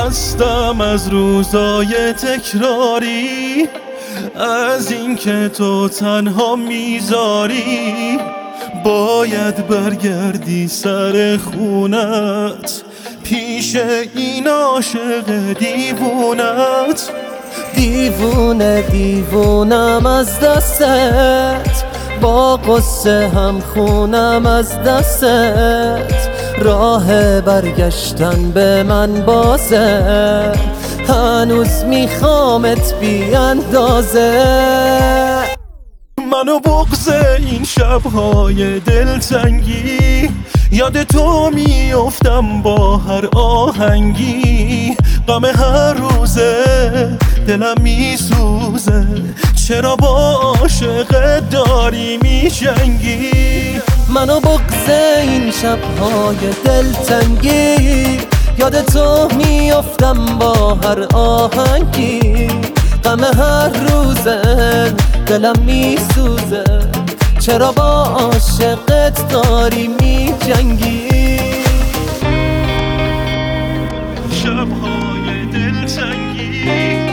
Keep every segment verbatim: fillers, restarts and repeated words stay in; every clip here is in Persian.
خستم از روزای تکراری، از اینکه تو تنها میذاری. باید برگردی سر خونت پیش این عاشق دیوونت. دیوونه دیوونم از دستت، با قصه هم خونم از دستت. راه برگشتن به من بازه، هنوز میخوامت بی اندازه. منو بغض این شبهای دلتنگی، یاد تو میافتم با هر آهنگی. غم هر روزه دلم میسوزه، چرا با عاشقت داری میجنگی؟ منو بغض این شبهای دلتنگی، یاد تو میافتم با هر آهنگی. غم هر روزه دلم میسوزه، چرا با عاشقت داری میجنگی؟ شبهای دلتنگی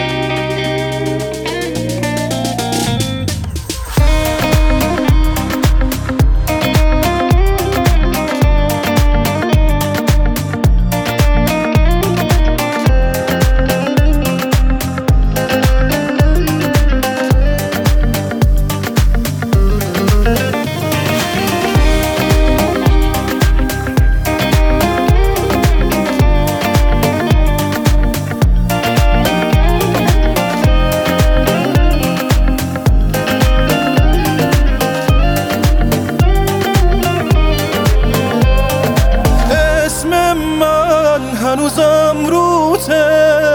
هنوزم روته،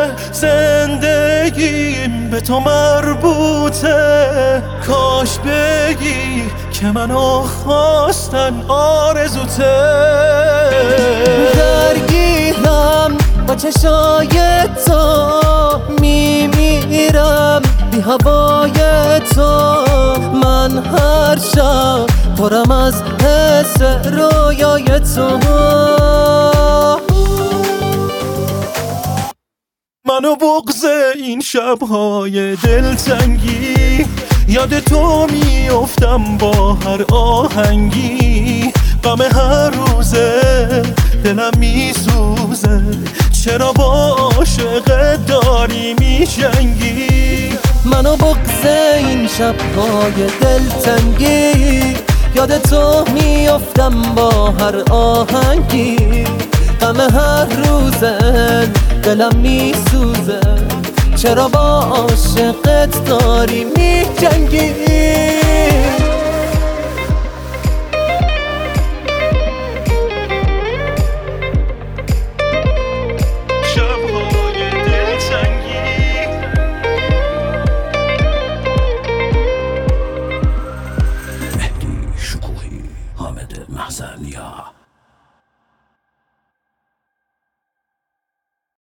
زندگیم به تو مربوطه. کاش بگی که منو خواستن آرزوته. درگیرم با چشای تو، میمیرم بی هوای تو. من هر شب پرم از حس رویای تو. منو بغض این شبهای دلتنگی، یاد تو میافتم با هر آهنگی. غم هر روزه دلم میسوزه، چرا با عاشقت داری میجنگی؟ منو بغض این شبهای دلتنگی، یاد تو میافتم با هر آهنگی. غم هر روزه دلم میسوزه، چرا با عاشقت داری میجنگی؟